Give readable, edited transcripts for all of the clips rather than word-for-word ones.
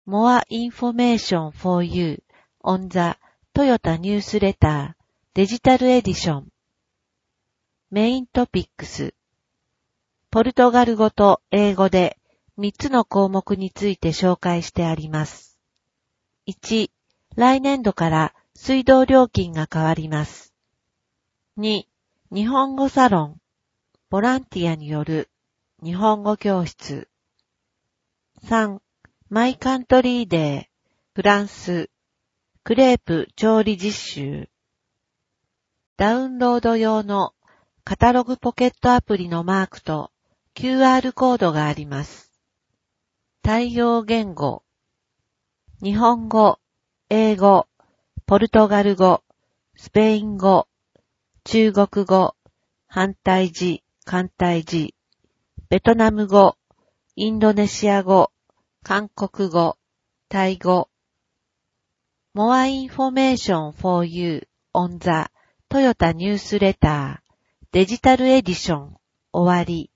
More information for you on the Toyota Newsletter Digital Edition メイントピックスポルトガル語と英語で3つの項目について紹介してあります。1、来年度から水道料金が変わります。2、日本語サロン、ボランティアによる日本語教室。3、マイカントリーデー、フランス、クレープ調理実習。ダウンロード用のカタログポケットアプリのマークと QR コードがあります。対応言語。日本語、英語、ポルトガル語、スペイン語、中国語、繁体字、簡体字、ベトナム語、インドネシア語、韓国語、タイ語。More information for you on the Toyota Newsletter Digital Edition 終わり。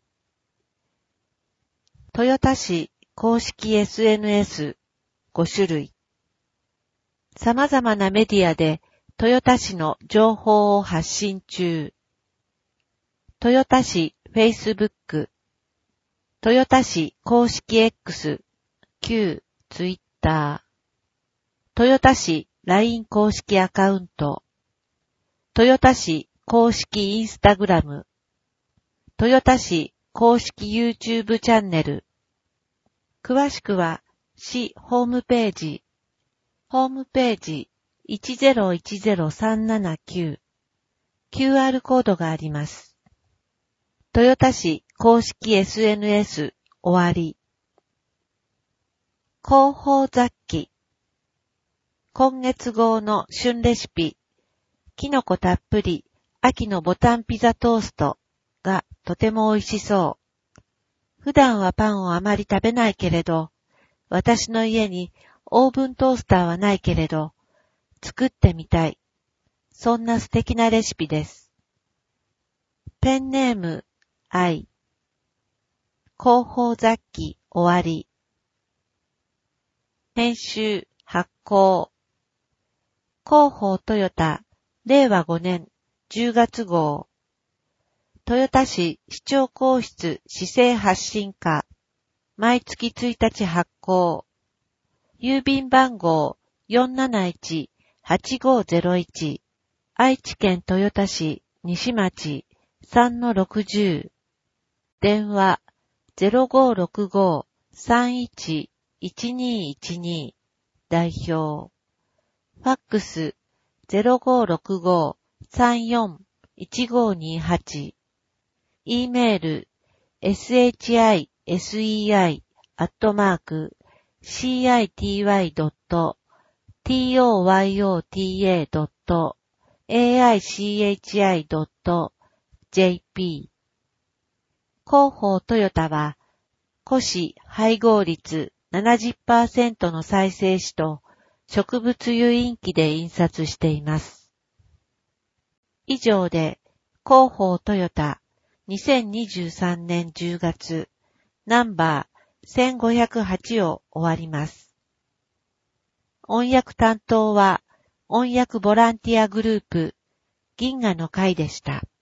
トヨタ市公式 SNS5 種類。様々なメディアでトヨタ市の情報を発信中。トヨタ市 Facebook、トヨタ市公式 X、旧 Twitter、トヨタ市 LINE 公式アカウント、トヨタ市公式 Instagram、トヨタ市公式 YouTube チャンネル。詳しくは市ホームページ、1010379、QR コードがあります。トヨタ市公式 SNS 終わり。広報雑記。今月号の旬レシピ、きのこたっぷり秋のボタンピザトーストがとても美味しそう。普段はパンをあまり食べないけれど、私の家にオーブントースターはないけれど、作ってみたい。そんな素敵なレシピです。ペンネーム、愛。広報雑記終わり。編集、発行。広報トヨタ、令和5年10月号。豊田市市長公室市政発信課。毎月1日発行。郵便番号471-8501。愛知県豊田市西町 3-60。電話0565-311212。代表。ファックス 0565-341528。E メール shicei-city.toyota.aichi.jp 広報トヨタは、古紙配合率 70% の再生紙と植物油印機で印刷しています。以上で、広報トヨタ2023年10月ナンバー1508を終わります。音訳担当は音訳ボランティアグループ銀河の会でした。